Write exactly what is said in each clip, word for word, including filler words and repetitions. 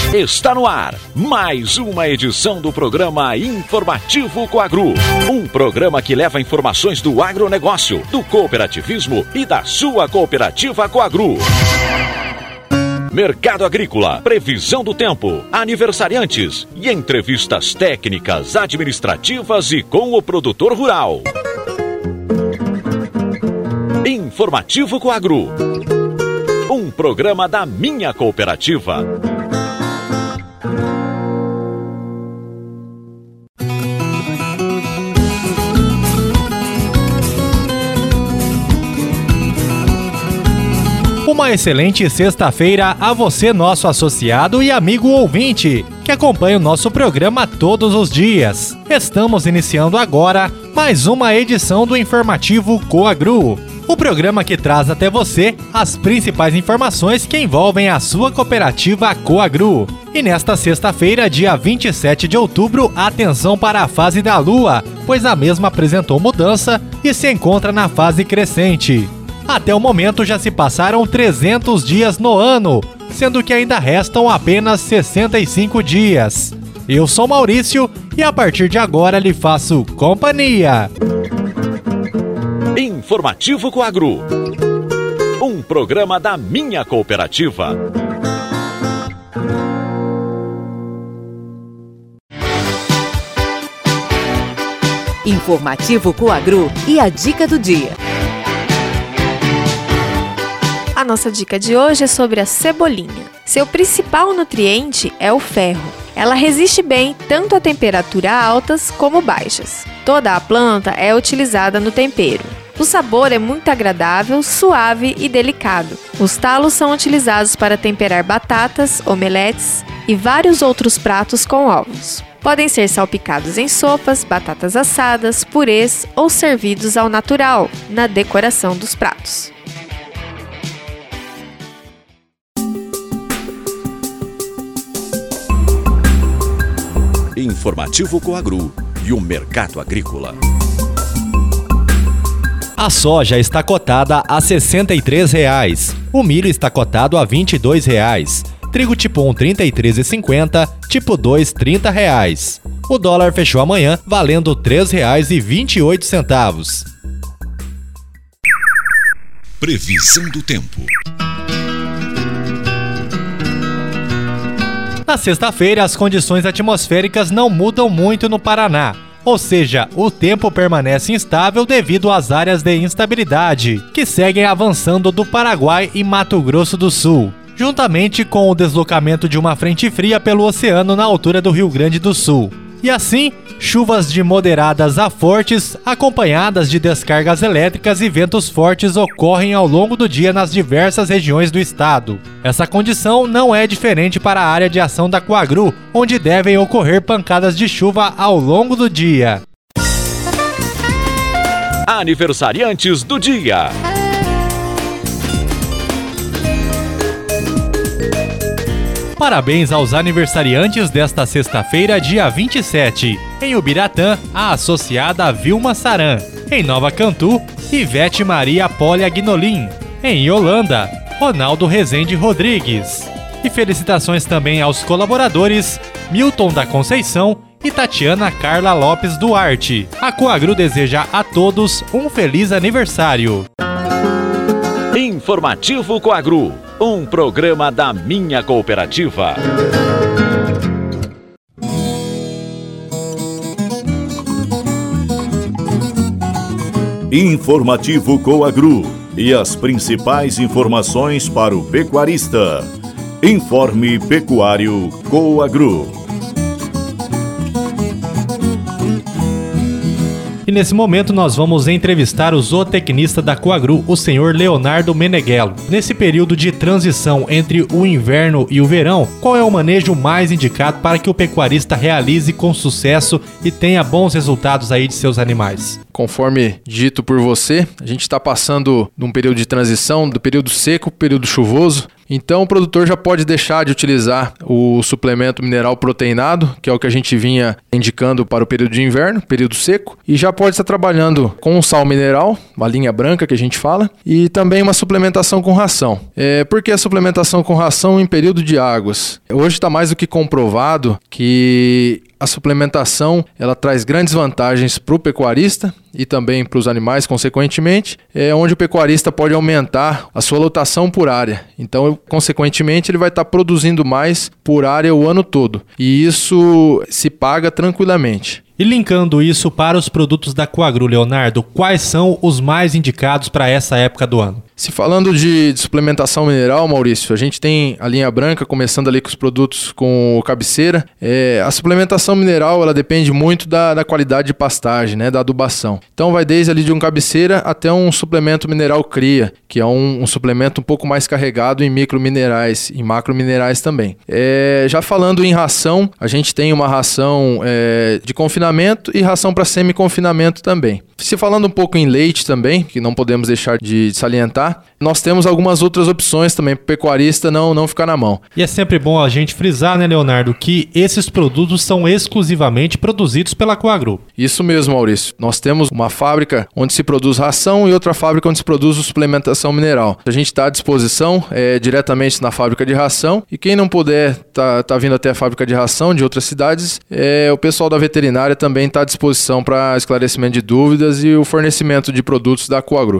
Está no ar mais uma edição do programa Informativo Coagru. Um programa que leva informações do agronegócio, do cooperativismo e da sua cooperativa Coagru. Mercado agrícola, previsão do tempo, aniversariantes e entrevistas técnicas, administrativas e com o produtor rural. Informativo Coagru. Um programa da minha cooperativa. Uma excelente sexta-feira a você, nosso associado e amigo ouvinte, que acompanha o nosso programa todos os dias. Estamos iniciando agora mais uma edição do Informativo Coagru, o programa que traz até você as principais informações que envolvem a sua cooperativa Coagru. E nesta sexta-feira, dia vinte e sete de outubro, atenção para a fase da Lua, pois a mesma apresentou mudança e se encontra na fase crescente. Até o momento já se passaram trezentos dias no ano, sendo que ainda restam apenas sessenta e cinco dias. Eu sou Maurício e a partir de agora lhe faço companhia. Informativo Coagru. Um programa da minha cooperativa. Informativo Coagru e a dica do dia. A nossa dica de hoje é sobre a cebolinha. Seu principal nutriente é o ferro. Ela resiste bem tanto a temperaturas altas como baixas. Toda a planta é utilizada no tempero. O sabor é muito agradável, suave e delicado. Os talos são utilizados para temperar batatas, omeletes e vários outros pratos com ovos. Podem ser salpicados em sopas, batatas assadas, purês ou servidos ao natural, na decoração dos pratos. Informativo Coagru e o mercado agrícola. A soja está cotada a sessenta e três reais. O milho está cotado a vinte e dois reais. Trigo tipo um, trinta e três reais e cinquenta centavos. Tipo dois, trinta reais. O dólar fechou amanhã valendo três reais e vinte e oito centavos. Previsão do tempo. Na sexta-feira, as condições atmosféricas não mudam muito no Paraná, ou seja, o tempo permanece instável devido às áreas de instabilidade, que seguem avançando do Paraguai e Mato Grosso do Sul, juntamente com o deslocamento de uma frente fria pelo oceano na altura do Rio Grande do Sul. E assim, chuvas de moderadas a fortes, acompanhadas de descargas elétricas e ventos fortes ocorrem ao longo do dia nas diversas regiões do estado. Essa condição não é diferente para a área de ação da Coagru, onde devem ocorrer pancadas de chuva ao longo do dia. Aniversariantes do dia. Parabéns aos aniversariantes desta sexta-feira, dia vinte e sete. Em Ubiratã, a associada Vilma Saran. Em Nova Cantu, Ivete Maria Poli Agnolin. Em Yolanda, Ronaldo Rezende Rodrigues. E felicitações também aos colaboradores Milton da Conceição e Tatiana Carla Lopes Duarte. A Coagru deseja a todos um feliz aniversário. Informativo Coagru, um programa da minha cooperativa. Informativo Coagru e as principais informações para o pecuarista. Informe Pecuário Coagru. E nesse momento nós vamos entrevistar o zootecnista da Coagru, o senhor Leonardo Meneghello. Nesse período de transição entre o inverno e o verão, qual é o manejo mais indicado para que o pecuarista realize com sucesso e tenha bons resultados aí de seus animais? Conforme dito por você, a gente está passando de um período de transição, do período seco para o período chuvoso. Então o produtor já pode deixar de utilizar o suplemento mineral proteinado, que é o que a gente vinha indicando para o período de inverno, período seco, e já pode estar trabalhando com sal mineral, uma linha branca que a gente fala, e também uma suplementação com ração. É, por que a suplementação com ração em período de águas? Hoje está mais do que comprovado que a suplementação ela traz grandes vantagens para o pecuarista e também para os animais, consequentemente, é onde o pecuarista pode aumentar a sua lotação por área. Então, consequentemente, ele vai estar produzindo mais por área o ano todo. E isso se paga tranquilamente. E linkando isso para os produtos da Coagro, Leonardo, quais são os mais indicados para essa época do ano? Se falando de, de suplementação mineral, Maurício, a gente tem a linha branca, começando ali com os produtos com cabeceira. É, a suplementação mineral, ela depende muito da, da qualidade de pastagem, né, da adubação. Então vai desde ali de um cabeceira até um suplemento mineral cria, que é um, um suplemento um pouco mais carregado em microminerais e macrominerais também. É, já falando em ração, a gente tem uma ração é, de confinamento e ração para semi-confinamento também. Se falando um pouco em leite também, que não podemos deixar de salientar, nós temos algumas outras opções também para o pecuarista não, não ficar na mão. E é sempre bom a gente frisar, né, Leonardo, que esses produtos são exclusivamente produzidos pela Coagro. Isso mesmo, Maurício. Nós temos uma fábrica onde se produz ração e outra fábrica onde se produz suplementação mineral. A gente está à disposição é, diretamente na fábrica de ração, e quem não puder tá, tá vindo até a fábrica de ração de outras cidades, é, o pessoal da veterinária também está à disposição para esclarecimento de dúvidas e o fornecimento de produtos da Coagro.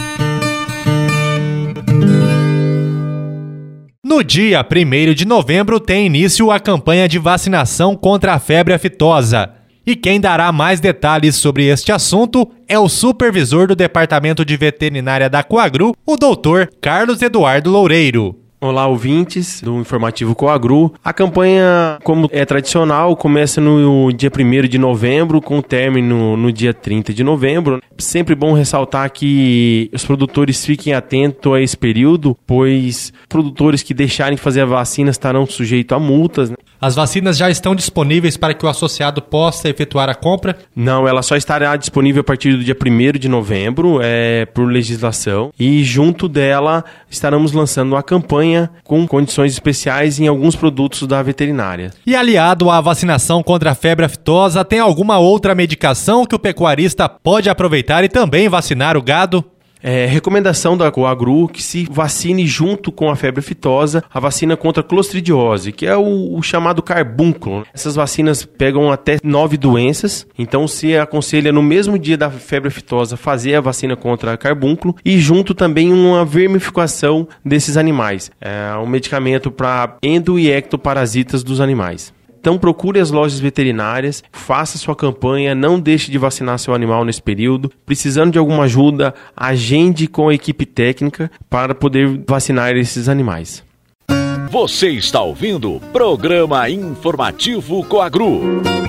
No dia primeiro de novembro tem início a campanha de vacinação contra a febre aftosa. E quem dará mais detalhes sobre este assunto é o supervisor do Departamento de Veterinária da Coagro, o doutor Carlos Eduardo Loureiro. Olá, ouvintes do Informativo Coagro. A campanha, como é tradicional, começa no dia primeiro de novembro, com término no dia trinta de novembro. Sempre bom ressaltar que os produtores fiquem atentos a esse período, pois produtores que deixarem de fazer a vacina estarão sujeitos a multas, né? As vacinas já estão disponíveis para que o associado possa efetuar a compra? Não, ela só estará disponível a partir do dia primeiro de novembro, é, por legislação. E junto dela estaremos lançando uma campanha com condições especiais em alguns produtos da veterinária. E aliado à vacinação contra a febre aftosa, tem alguma outra medicação que o pecuarista pode aproveitar e também vacinar o gado? É, recomendação da Coagro que se vacine junto com a febre aftosa a vacina contra a clostridiose, que é o, o chamado carbúnculo. Essas vacinas pegam até nove doenças, então se aconselha no mesmo dia da febre aftosa fazer a vacina contra carbúnculo e junto também uma vermificação desses animais. É um medicamento para endo- e ectoparasitas dos animais. Então procure as lojas veterinárias, faça sua campanha, não deixe de vacinar seu animal nesse período. Precisando de alguma ajuda, agende com a equipe técnica para poder vacinar esses animais. Você está ouvindo o Programa Informativo Coagro.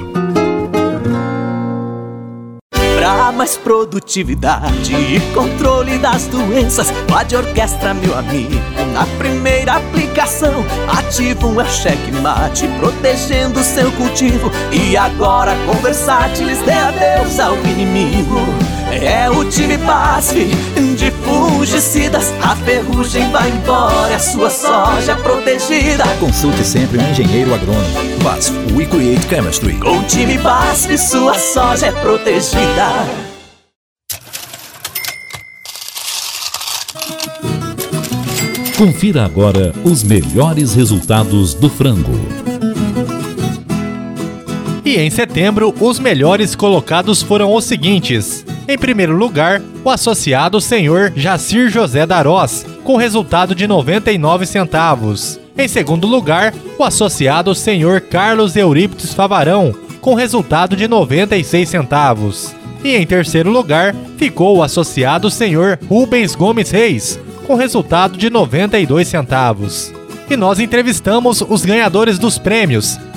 Para mais produtividade e controle das doenças, Vade Orquestra, meu amigo, na primeira aplicação, ativo é o checkmate, protegendo seu cultivo. E agora com Versátilis, dê adeus ao inimigo. É o time Basf de fungicidas, a ferrugem vai embora, a sua soja protegida. Consulte sempre um engenheiro agrônomo. Basf, We Create Chemistry. Com o time Basf, sua soja é protegida. Confira agora os melhores resultados do frango. E em setembro, os melhores colocados foram os seguintes. Em primeiro lugar, o associado senhor Jacir José Darós, com resultado de noventa e nove centavos. Em segundo lugar, o associado senhor Carlos Eurípides Favarão, com resultado de noventa e seis centavos. E em terceiro lugar, ficou o associado senhor Rubens Gomes Reis, com resultado de noventa e dois centavos. E nós entrevistamos os ganhadores dos prêmios.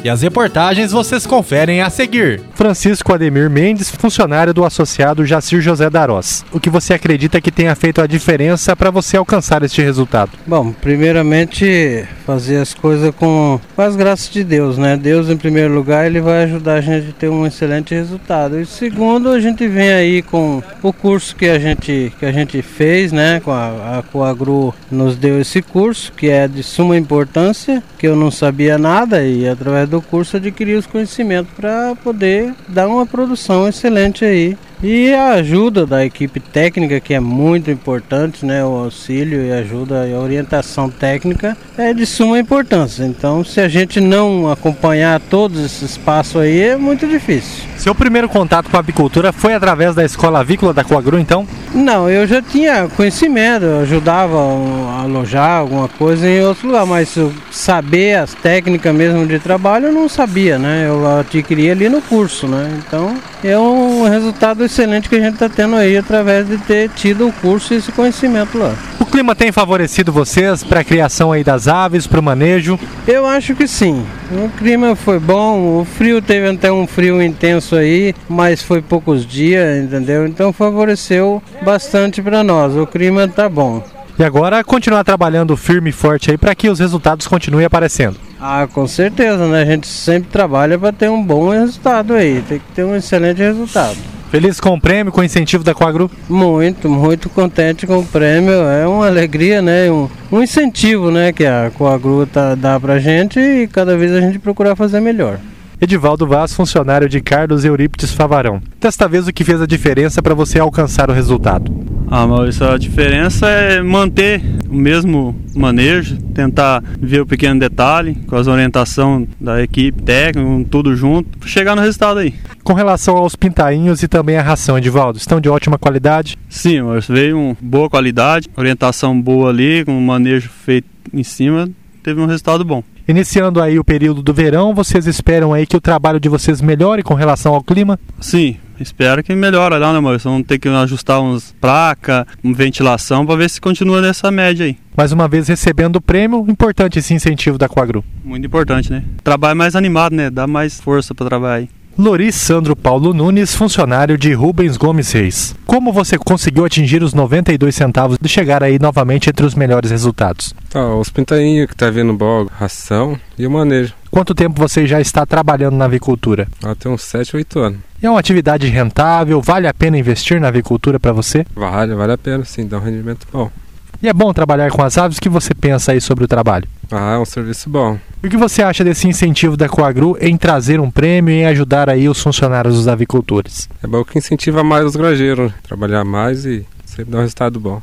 E as reportagens vocês conferem a seguir. Francisco Ademir Mendes, funcionário do associado Jacir José Darós. O que você acredita que tenha feito a diferença para você alcançar este resultado? Bom, primeiramente fazer as coisas com, com as graças de Deus, né? Deus em primeiro lugar, ele vai ajudar a gente a ter um excelente resultado. E segundo, a gente vem aí com o curso que a gente, que a gente fez, né? Com a, a Coagru nos deu esse curso, que é de suma importância, que eu não sabia nada e através do curso adquiri os conhecimentos para poder dar uma produção excelente aí. E a ajuda da equipe técnica, que é muito importante, né? O auxílio e ajuda e a orientação técnica é de suma importância. Então, se a gente não acompanhar todos esses passos aí, é muito difícil. Seu primeiro contato com a apicultura foi através da escola avícola da Coagru, então? Não, eu já tinha conhecimento, eu ajudava a alojar alguma coisa em outro lugar, mas saber as técnicas mesmo de trabalho eu não sabia, né? Eu adquiri ali no curso, né? Então, é um resultado excelente que a gente está tendo aí através de ter tido o curso e esse conhecimento lá. O clima tem favorecido vocês para a criação aí das aves, para o manejo? Eu acho que sim. O clima foi bom, o frio teve até um frio intenso aí, mas foi poucos dias, entendeu? Então favoreceu bastante para nós. O clima tá bom. E agora continuar trabalhando firme e forte aí para que os resultados continuem aparecendo. Ah, com certeza, né? A gente sempre trabalha para ter um bom resultado aí, tem que ter um excelente resultado. Feliz com o prêmio, com o incentivo da Coagru? Muito, muito contente com o prêmio, é uma alegria, né? Um, um incentivo, né? Que a Coagru tá, dá pra gente e cada vez a gente procurar fazer melhor. Edivaldo Vaz, funcionário de Carlos Eurípides Favarão. Desta vez, o que fez a diferença para você alcançar o resultado? Ah, Maurício, a diferença é manter o mesmo manejo, tentar ver o pequeno detalhe, com as orientações da equipe técnica, tudo junto, para chegar no resultado aí. Com relação aos pintainhos e também a ração, Edivaldo, estão de ótima qualidade? Sim, Maurício, veio uma boa qualidade, orientação boa ali, com o manejo feito em cima, teve um resultado bom. Iniciando aí o período do verão, vocês esperam aí que o trabalho de vocês melhore com relação ao clima? Sim, espero que melhore lá, né, Maurício? Vamos ter que ajustar umas placas, uma ventilação para ver se continua nessa média aí. Mais uma vez recebendo o prêmio, importante esse incentivo da Coagru. Muito importante, né? Trabalho mais animado, né? Dá mais força para trabalhar aí. Loris Sandro Paulo Nunes, funcionário de Rubens Gomes Reis. Como você conseguiu atingir os noventa e dois centavos de chegar aí novamente entre os melhores resultados? Tá, os pintainhos que tá vindo bom, ração e o manejo. Quanto tempo você já está trabalhando na avicultura? Ah, tem uns sete, oito anos. É uma atividade rentável? Vale a pena investir na avicultura para você? Vale, vale a pena sim, dá um rendimento bom. E é bom trabalhar com as aves? O que você pensa aí sobre o trabalho? Ah, é um serviço bom. E o que você acha desse incentivo da Coagru em trazer um prêmio e em ajudar aí os funcionários dos avicultores? É bom que incentiva mais os granjeiros, né? Trabalhar mais e sempre dar um resultado bom.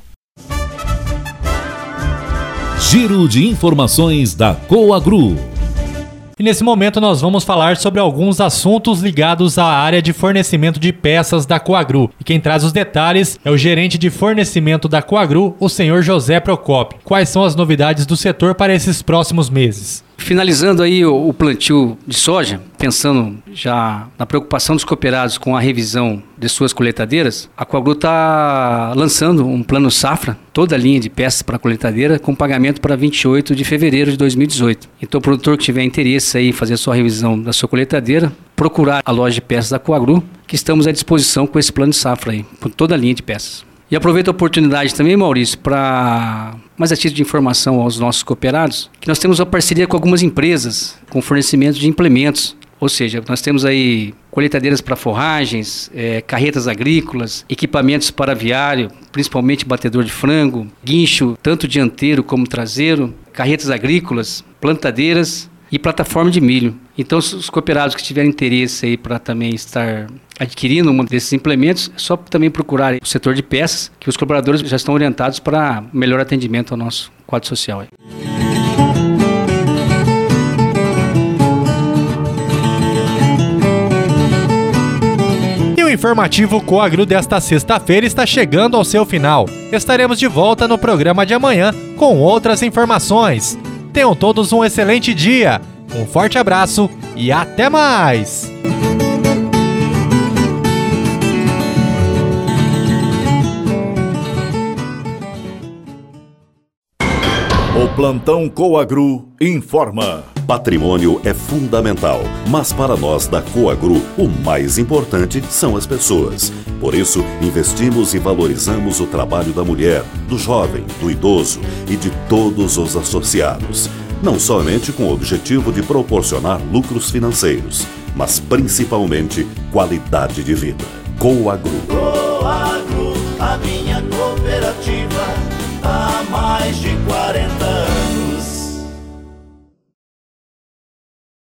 Giro de informações da Coagru. E nesse momento nós vamos falar sobre alguns assuntos ligados à área de fornecimento de peças da Coagru. E quem traz os detalhes é o gerente de fornecimento da Coagru, o senhor José Procópio. Quais são as novidades do setor para esses próximos meses? Finalizando aí o, o plantio de soja, pensando já na preocupação dos cooperados com a revisão de suas colheitadeiras, a Coagru está lançando um plano safra, toda a linha de peças para a colheitadeira, com pagamento para vinte e oito de fevereiro de dois mil e dezoito. Então o produtor que tiver interesse aí em fazer a sua revisão da sua colheitadeira, procurar a loja de peças da Coagru, que estamos à disposição com esse plano de safra aí, com toda a linha de peças. E aproveito a oportunidade também, Maurício, para mais a título de informação aos nossos cooperados, que nós temos uma parceria com algumas empresas com fornecimento de implementos. Ou seja, nós temos aí colheitadeiras para forragens, é, carretas agrícolas, equipamentos para aviário, principalmente batedor de frango, guincho, tanto dianteiro como traseiro, carretas agrícolas, plantadeiras e plataforma de milho. Então, os cooperados que tiverem interesse aí para também estar adquirindo um desses implementos, é só também procurar o setor de peças, que os colaboradores já estão orientados para melhor atendimento ao nosso quadro social aí. E o informativo Coagru desta sexta-feira está chegando ao seu final. Estaremos de volta no programa de amanhã com outras informações. Tenham todos um excelente dia, um forte abraço e até mais! O Plantão Coagru informa. Patrimônio é fundamental, mas para nós da Coagru, o mais importante são as pessoas. Por isso, investimos e valorizamos o trabalho da mulher, do jovem, do idoso e de todos os associados. Não somente com o objetivo de proporcionar lucros financeiros, mas principalmente qualidade de vida. Coagru. Coagru, a minha cooperativa, a mais